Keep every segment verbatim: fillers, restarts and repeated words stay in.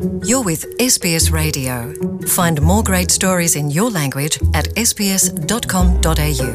You're with S B S Radio. Find more great stories in your language at s b s dot com dot a u.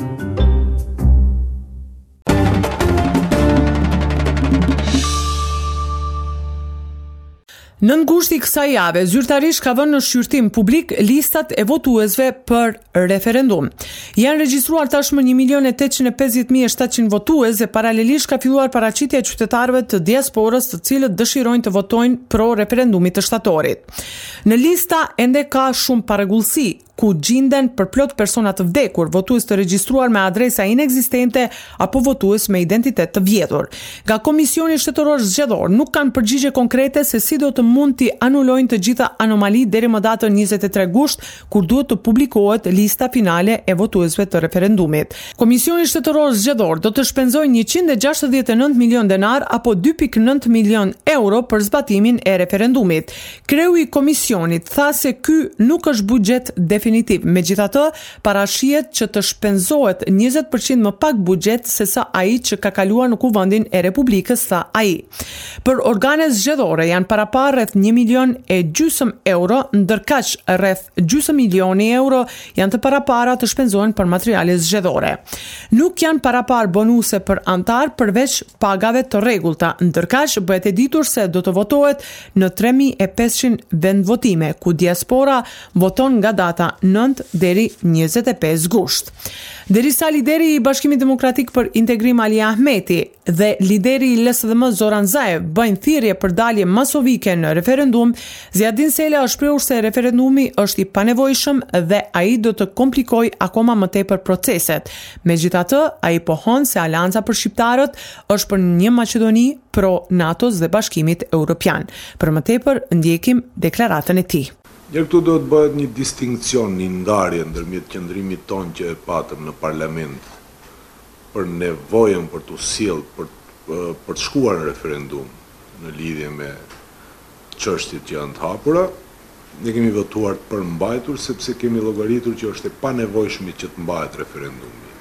Në ngushtë i kësaj jave, zyrtarisht ka vënë në shqyrtim publik listat e votuesve për referendum. Janë regjistruar tashmë një milion e tetëqind e pesëdhjetë mijë e shtatëqind votues dhe paralelisht ka filluar paraqitja e qytetarëve të diasporës të cilët dëshirojnë të votojnë pro referendumit të shtatorit. Në lista ende ka shumë parregullsi, ku gjinden përplot persona të vdekur, votues të regjistruar me adresa inekzistente apo votues me identitet të vjedhur. Nga Komisioni Shtetëror Zgjedhor nuk kanë përgjigje konkrete se si do të mund t'i anulojnë të gjitha anomali deri më datën njëzet e tre gusht, kur duhet të publikohet lista finale e votuesve të referendumit. Komisioni Shtetëror Zgjedhor do të shpenzojë njëqind e gjashtëdhjetë e nëntë milion denar apo dy pikë nëntë milion euro për zbatimin e referendumit. Kreu i komisionit tha se ky nuk është buxhet definitiv. Megjithatë, parashihet që të shpenzohet njëzet përqind më pak buxhet se sa ai që ka kaluar në Kuvendin e Republikës, tha ai. Për organet zgjedhore janë parapar rreth një milion e gjysmë euro, ndërkaq rreth gjysmë milioni euro janë të parapara të shpenzohen për materiale zgjedhore. Nuk janë parapar bonuse për antar përveç pagave të rregullta, ndërkaq bëhet e ditur se do të votohet në tre mijë e pesëqind vendvotime, ku diaspora voton nga data nëntë deri njëzet e pesë gusht. Derisa lideri i Bashkimit Demokratik për Integrim Ali Ahmeti dhe lideri i L S D M Zoran Zaev bëjnë thirrje për dalje masovike në referendum, Ziadin Sela është shprehur se referendumi është i panevojshëm dhe ai do të komplikojë akoma më tepër proceset. Megjithatë, ai pohon se Alianca për Shqiptarët është për një Maqedoni pro NATO-s dhe Bashkimit Evropian. Për më tepër ndjekim deklaratën e tij. Njërë këtu do të bëhet një distinkcion, një ndarje ndërmjet qëndrimit ton që e patëm në parlament për nevojën për të sjellë për, për të shkuar në referendum në lidhje me çështjet që janë të hapura. Ne kemi votuar për mbajtur sepse kemi llogaritur që është e panevojshme që të mbahet referendumi.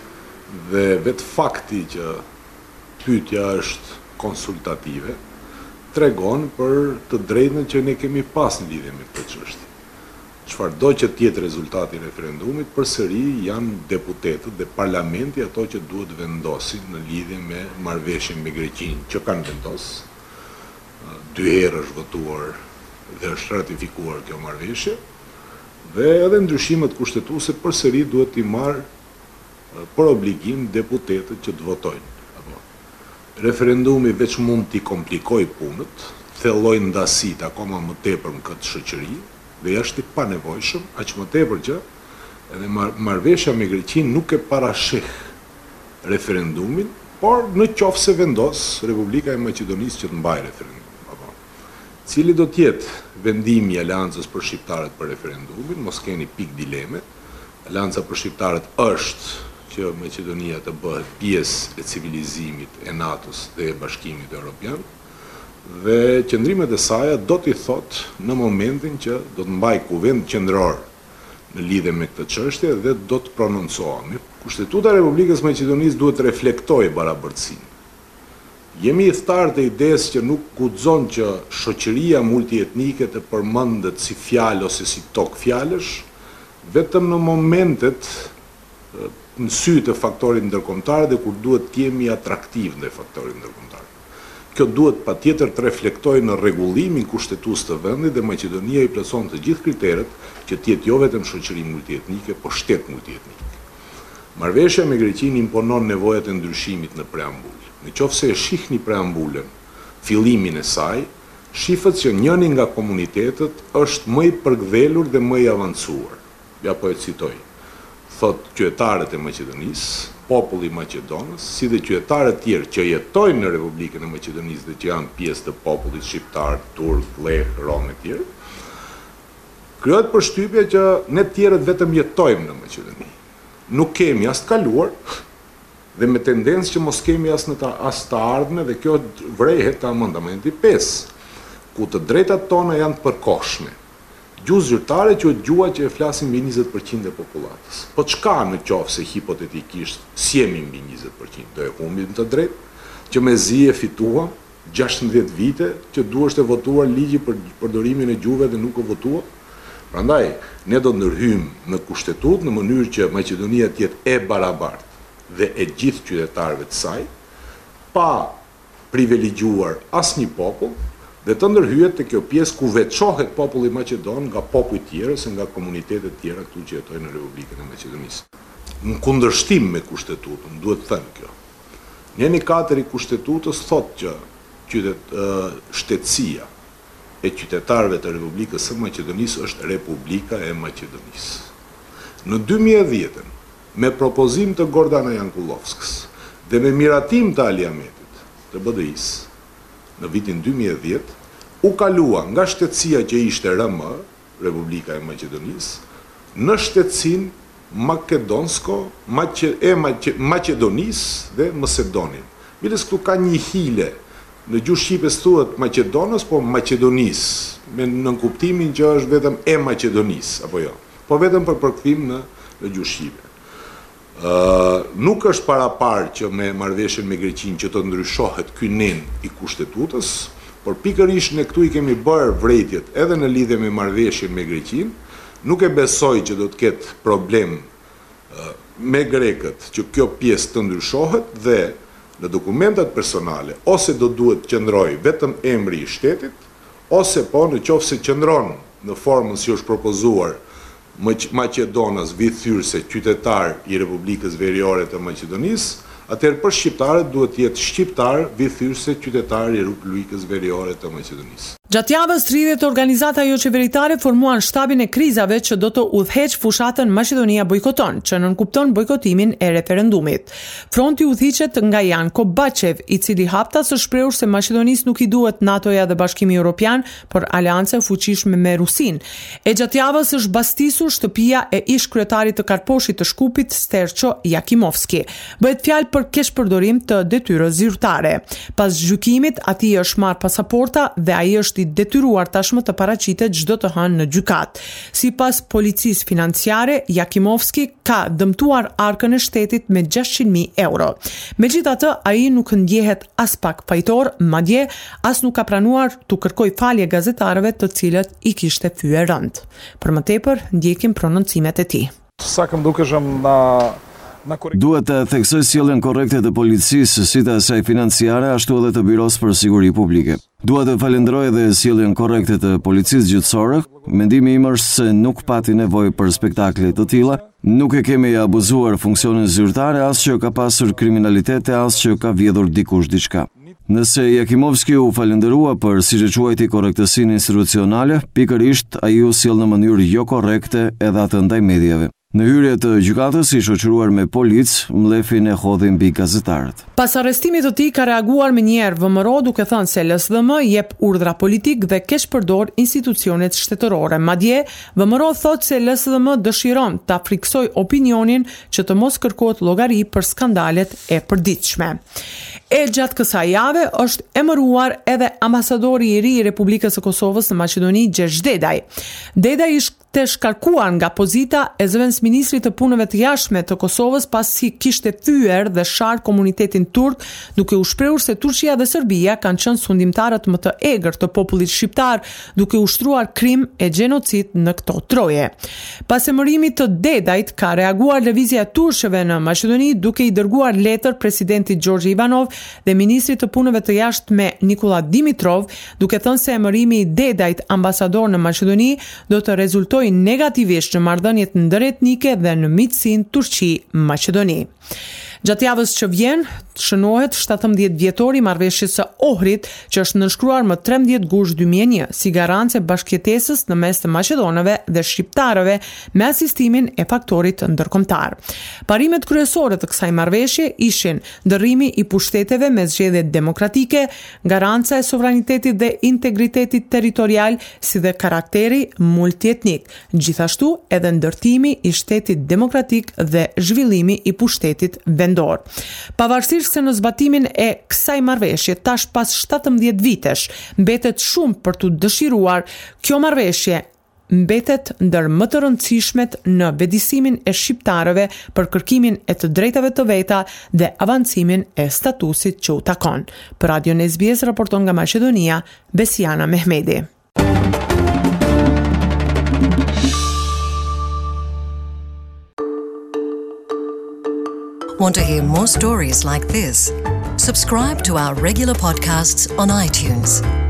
Dhe vetë fakti që pyetja është konsultative tregon për të drejtën që ne kemi pas në lidhje me këtë çështje. Çfarëdo që të jetë rezultati i referendumit, përsëri janë deputetët dhe parlamenti ato që duhet vendosin në lidhje me marrëveshjen me Greqinë, që kanë vendosur. Dy herë është votuar dhe është ratifikuar kjo marrëveshje, dhe edhe ndryshimet kushtetuese përsëri duhet t'i marrë për obligim deputetët që të votojnë. Referendumi veç mund t'i komplikoj punët, thelloj ndasit akoma më tepër në këtë shoqëri, dhe është i panevojshëm, aq më tepër që edhe marrëveshja me Greqinë nuk e parasheh referendumin, por në qoftë se vendos Republika e Maqedonisë që të mbajë referendum. Apo. Cili do të jetë vendimi i Aleancës për Shqiptarët për referendumin, mos keni pik dileme. Aleanca për Shqiptarët është që Maqedonia të bëhet pjesë e civilizimit e NATO-s dhe e Bashkimit Evropian, dhe qëndrimet e saj do t'i thot në momentin që do të mbaj kuvend qendror në lidhje me këtë çështje dhe do të prononcohemi. Kushtetuta e Republikës Maqedonisë duhet të reflektojë barabërtsinë. Jemi i thtarë të idesë që nuk guxon që shoqëria multietnike të përmendet si fjalë ose si tok fjalësh, vetëm në momentet në sy të faktorit ndërkombëtar dhe kur duhet të jemi atraktiv ndaj faktorit ndërkombëtar. Kjo duhet patjetër të reflektojë në rregullimin kushtetues të vendit dhe Maqedonia i plotëson të gjithë kriteret që të jetë jo vetëm shoqëri multietnike, por shtet multietnik. Marrëveshja me Greqinë imponon nevojat e ndryshimit në preambull. Nëse e shihni preambulën, fillimin e saj, shihet që njëri nga komunitetet është më i përgdhelur dhe më i avancuar. Ja po e citoj. Thot qytetarët e Maqedonisë, populli i Maqedonës, si dhe qytetarët tjerë që jetojnë në Republikën e Maqedonisë dhe që janë pjesë të popullit shqiptar, turk, leh, rom e tjerë, krijohet përshtypja që ne tjerët vetëm jetojmë në Maqedoni. Nuk kemi as të kaluar dhe me tendencë që mos kemi as në ta, as të ardhme, dhe kjo vrehet te amendamenti pesë, ku të drejtat tona janë të përkohshme. Gjuhë zyrtare që është gjuha që e flasin mbi njëzet përqind e popullatës. Po çka në qoftë se hipotetikisht sjemi mbi njëzet përqind, do e humbim të drejtë që mezi e fituam, gjashtëdhjetë vite që duhet të votuar ligji për përdorimin e gjuhëve dhe nuk e votua. Prandaj, ne do të ndërhyjmë në kushtetutë në mënyrë që Maqedonia të jetë e barabartë dhe e gjithë qytetarëve të saj, pa privilegjuar asnjë popull, dhe të ndërhyjet të kjo pjesë ku veçohet populli Maqedon nga popujt tjerë ose nga komunitetet tjera këtu që jetojnë në Republikën e Maqedonisë. Në kundërshtim me kushtetutën, duhet të them kjo. Njeni katër i kushtetutës thotë që qytet, uh, shtetësia e qytetarëve të Republikës së Maqedonisë është Republika e Maqedonisë. Në dy mijë e dhjetë, me propozim të Gordana Jankullovskës dhe me miratim të Aliametit të B D I-s, në vitin dy mijë e dhjetë, u kalua nga shtetësia që ishte R M, Republika e Maqedonisë, në shtetësinë Makedonsko, e Maqedonisë dhe Macedonin. Biles këtu ka një hile, në gjuhë shqipe thuhet Maqedonos, po Maqedonisë, me në kuptimin që është vetëm e Maqedonisë, apo jo, po vetëm për përkthim në, në gjuhë shqipe. Uh, nuk është para parë që me marrëveshjen me Greqinë që të ndryshohet ky nen i kushtetutës, por pikërisht ne këtu i kemi bërë vërejtjet edhe në lidhje me marrëveshjen me Greqinë. Nuk e besoj që do të ketë problem uh, me grekët që kjo pjesë të ndryshohet dhe në dokumentat personale ose do duhet të qëndrojë vetëm emri i shtetit, ose po në qoftë se qëndron në formën si është propozuar Maqedonas vithyrse qytetar i Republikës Veriore të Maqedonisë, atëherë për shqiptarët duhet të jetë shqiptar vithyrse qytetar i Republikës Veriore të Maqedonisë. Gjatë javës, tridhjetë organizata jo qeveritare formuan shtabin e krizave që do të udhëheqë fushatën Maqedonia bojkoton, që nënkupton bojkotimin e referendumit. Fronti udhëhiqet nga Jan Kobachev, i cili hapta së shprehur se Maqedonisë nuk i duhet NATO-ja dhe Bashkimi Evropian, por aleancë e fuqishme me Rusinë. E gjatë javës është bastisur shtëpia e ish kryetarit të Karposhit të Shkupit, Sterço Jakimovski. Bëhet fjalë për keqpërdorim të detyrës zyrtare. Pas gjykimit, atij është marrë pasaporta dhe ai është i detyruar tashmë të paraqitet çdo të hënë në gjykat. Sipas policisë financiare, Jakimovski ka dëmtuar arkën e shtetit me gjashtëqind mijë euro. Megjithatë, ai nuk ndjehet as pak pajtor, madje as nuk ka pranuar të kërkojë falje gazetarëve të cilët i kishte fyer rënd. Për më tepër, ndjekim prononcimet e tij. Sa këm dukeshëm na Duhet të theksoj sjelljen korrekte të policisë, si të asaj financiare, ashtu edhe të Biros për Siguri Publike. Duhet të falenderoj edhe sjelljen korrekte të policisë gjyqësore. Mendimi im është se nuk pati nevojë për spektakle të tilla. Nuk e kemi abuzuar funksionin zyrtare, as që ka pasur kriminalitet e as që ka vjedhur dikush diçka. Nëse Jakimovski u falenderua për siç e quajti korrektësinë institucionale, pikërisht ai u sjell në mënyrë jo korrekte edhe atë ndaj mediave. Në hyrje të gjykatës i shoqëruar me policë, mlefin e hodhi mbi gazetarët. Pas arrestimit të tij ka reaguar menjëherë V M R O duke thënë se L S D M jep urdhra politik dhe keqpërdor institucionet shtetërore. Madje V M R O thotë se L S D M dëshiron ta friksoj opinionin që të mos kërkohet llogari për skandalet e përditshme. E gjatë kësaj jave është emëruar edhe ambasadori i ri i Republikës së Kosovës në Maqedoni, Gjergj Dedaj. Dedaj ishte të shkarkuar nga pozita e zëvendësministrit të punëve të jashtme të Kosovës pasi kishte thyer dhe shar komunitetin turk, duke u shprehur se Turqia dhe Serbia kanë qenë sundimtarët më të egër të popullit shqiptar, duke ushtruar krim e gjenocid në këto troje. Pas emërimit të Dedajt, ka reaguar lëvizja e turqëve në Maqedoni duke i dërguar letër presidentit Gjorgji Ivanov dhe ministrit të punëve të jashtme Nikola Dimitrov, duke thënë se emërimi i Dedajt ambasador në Maqedoni do të rezultojë negativisht në marrëdhëniet ndëretnike dhe në miqësinë Turqi-Maqedoni. Gjatë javës që vjen, shënohet shtatëmbëdhjetë vjetori marrëveshjes së Ohrit, që është nënshkruar më trembëdhjetë gusht dy mijë e një, si garancë e bashkëjetesës në mes të maqedonëve dhe shqiptarëve me asistimin e faktorit ndërkombëtar. Parimet kryesore të kësaj marrëveshje ishin ndërrimi i pushteteve me zgjedhje demokratike, garanca e sovranitetit dhe integritetit territorial, si dhe karakteri multietnik, gjithashtu edhe ndërtimi i shtetit demokratik dhe zhvillimi i pushtetit vendor. Pavarësisht se në zbatimin e kësaj marrëveshje tash pas shtatëmbëdhjetë vitesh mbetet shumë për të dëshiruar, kjo marrëveshje mbetet ndër më të rëndësishmet në vetëdijsimin e shqiptarëve për kërkimin e të drejtave të veta dhe avancimin e statusit që u takon. Për Radion S B S raporton nga Maqedonia, Besiana Mehmedi. Want to hear more stories like this? Subscribe to our regular podcasts on iTunes.